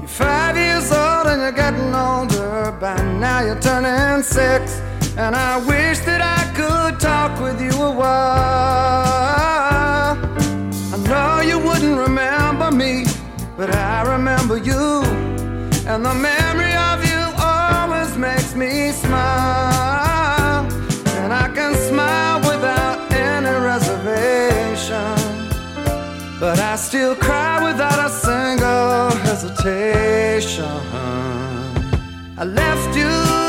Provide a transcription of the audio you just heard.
5 years old and you're getting older. By now you're turning 6, and I wish that I could talk with you a while. I know you wouldn't remember me, but I remember you, and the memory of you always makes me smile. And I can smile without any reservation, but I still cry without a single hesitation. I left you